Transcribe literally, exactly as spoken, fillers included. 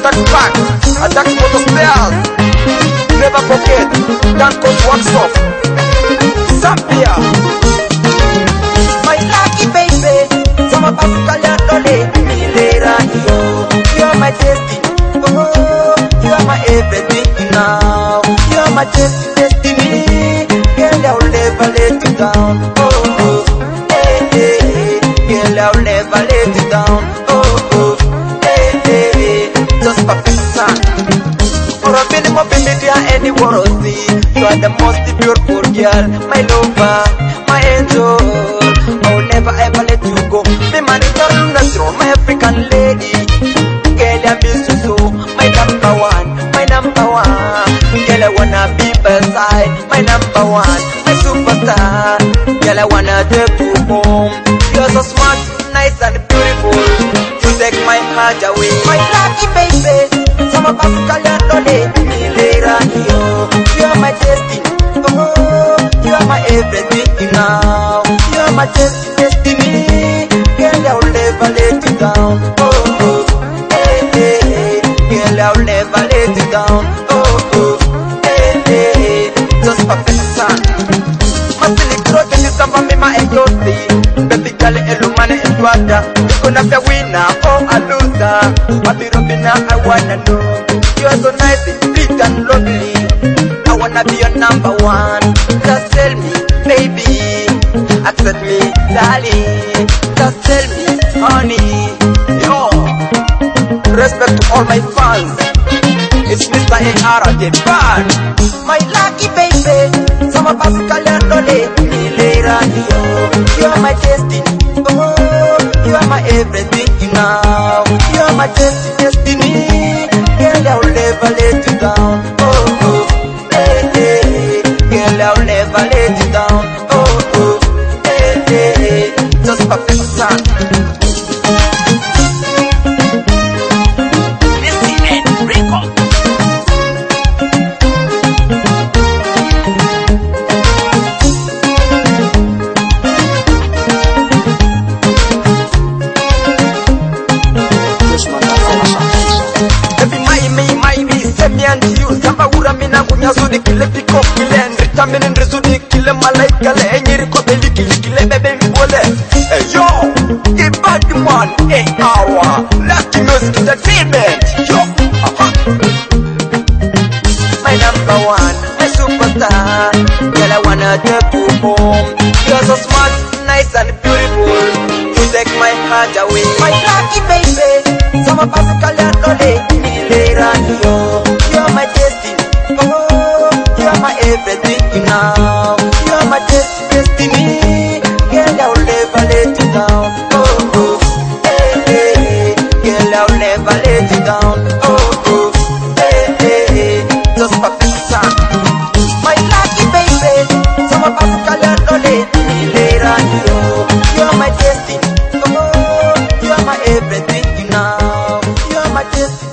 Attack Pack, Attack Motor Spares. Never forget, Danco's Workshop, Zambia. My lucky baby, some of us call you Dolly, Milera, yo. You are my destiny, oh, you are my everything now. You are my destiny, girl, I'll never let you down, oh, oh, hey, hey, girl, I'll never let you down, oh, oh, hey, hey, just perfection. For a minimum, baby, there any worthy. You are the most beautiful girl, my lover, my angel. I will never ever let you go. Me man is not natural, my African lady. Girl, I miss you so. My number one, my number one. Girl, I wanna be beside. My number one, my superstar. Girl, I wanna take you home. You're so smart, nice and beautiful. You take my heart away. My lucky baby, some of us call you Dolly. Milera, yo. You are my destiny. Oh, you are my everything now. You are my destiny. Girl, I will never let you down. Oh, oh, hey, hey. Girl, I will never let you down. Oh, oh, hey, hey. Just perfection. Masili grote ni samba mima egosi. Baby girl, elumane entwada. You gonna be a winner or a loser. Mati Robina, I wanna know. You are so nice, big and lovely. I wanna be your number one. Just tell me, baby, accept me, darling. Just tell me, honey, yo. Respect to all my fans. It's Mister A R the band. My lucky baby, some of us call you Dolly. Milera, yo. You are my destiny. Oh, you are my everything now. You are my destiny. Girl, I will never let you down. Oh, oh. Girl, I'll never let you down. Oh, oh, hey, hey, just perfection. Listen and record. Baby, my, me, my, me, send me and you. Samba ura mina kunyazudi kile piko kile Nritamini nrizudi kile malaika le Enyiri kwa beliki likile bebe mbole. Hey yo, the bad man, hey hour Lucky Music Entertainment, yo, aha. My number one, my superstar. Girl, I wanna take you home. You're so smart, nice and beautiful. You take my heart away. My lucky baby, some of us call you Dolly. Milera, yo. You're my destiny. Oh, you're my everything now. You're my destiny. Girl, I will never let you down. Oh, oh, hey, hey. Girl, I will never let you down. Oh, oh, hey, hey. Just perfection. My lucky baby, some of us call you Dolly. Milera, yo. You're my destiny. Oh, you're my everything now. You're my destiny.